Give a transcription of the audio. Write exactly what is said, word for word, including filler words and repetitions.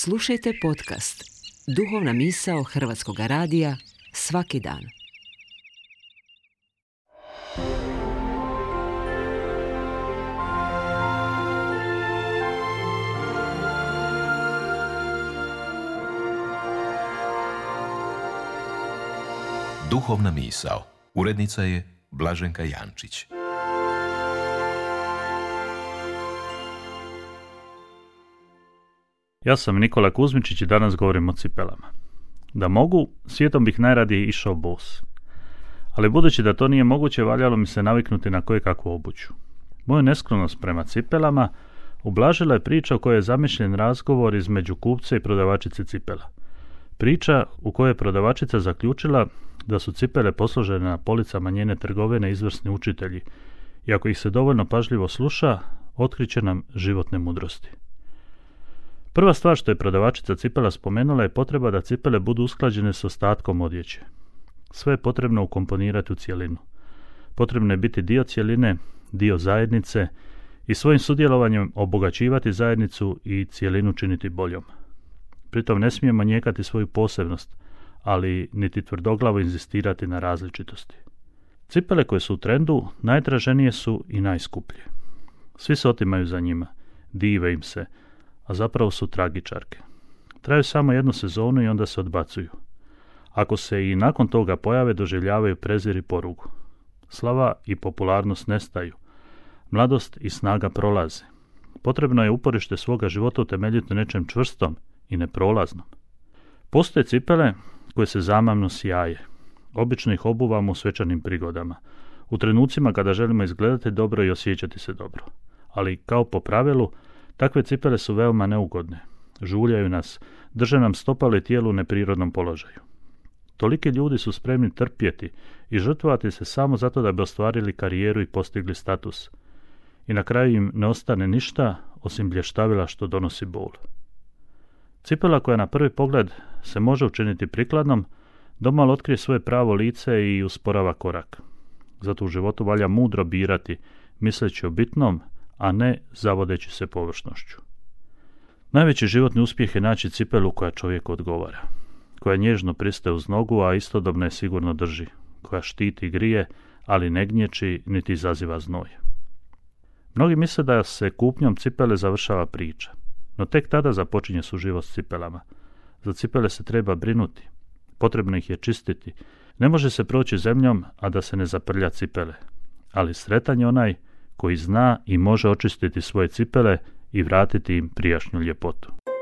Slušajte podcast Duhovna misao Hrvatskog radija svaki dan. Duhovna misao. Urednica je Blaženka Jančić. Ja sam Nikola Kuzmičić i danas govorim o cipelama. Da mogu, svijetom bih najradije išao bos. Ali budući da to nije moguće, valjalo mi se naviknuti na kojekakvu obuću. Moju nesklonost prema cipelama ublažila je priča u kojoj je zamišljen razgovor između kupca i prodavačice cipela. Priča u kojoj je prodavačica zaključila da su cipele posložene na policama njene trgovine izvrsni učitelji i ako ih se dovoljno pažljivo sluša, otkriće nam životne mudrosti. Prva stvar što je prodavačica cipela spomenula je potreba da cipele budu usklađene s ostatkom odjeće. Sve je potrebno ukomponirati u cjelinu. Potrebno je biti dio cjeline, dio zajednice i svojim sudjelovanjem obogaćivati zajednicu i cjelinu činiti boljom. Pritom ne smijemo njekati svoju posebnost, ali niti tvrdoglavo inzistirati na različitosti. Cipele koje su u trendu najtraženije su i najskuplje. Svi se otimaju za njima, dive im se, a zapravo su tragičarke. Traju samo jednu sezonu i onda se odbacuju. Ako se i nakon toga pojave, doživljavaju prezir i porugu. Slava i popularnost nestaju. Mladost i snaga prolaze. Potrebno je uporište svoga života utemeljiti na nečem čvrstom i neprolaznom. Postoje cipele koje se zamamno sjaje. Obično ih obuvamo u svečanim prigodama. U trenucima kada želimo izgledati dobro i osjećati se dobro. Ali kao po pravilu, takve cipele su veoma neugodne. Žuljaju nas, drže nam stopalo i tijelo u neprirodnom položaju. Toliki ljudi su spremni trpjeti i žrtvovati se samo zato da bi ostvarili karijeru i postigli status. I na kraju im ne ostane ništa osim blještavila što donosi bol. Cipela koja na prvi pogled se može učiniti prikladnom, domalo otkrije svoje pravo lice i usporava korak. Zato u životu valja mudro birati, misleći o bitnom, a ne zavodeći se površnošću. Najveći životni uspjeh je naći cipelu koja čovjeku odgovara, koja nježno pristaje uz nogu, a istodobno je sigurno drži, koja štiti i grije, ali ne gnječi niti izaziva znoj. Mnogi misle da se kupnjom cipele završava priča, no tek tada započinje suživot s cipelama. Za cipele se treba brinuti, potrebno ih je čistiti. Ne može se proći zemljom, a da se ne zaprlja cipele, ali sretan je onaj koji zna i može očistiti svoje cipele i vratiti im prijašnju ljepotu.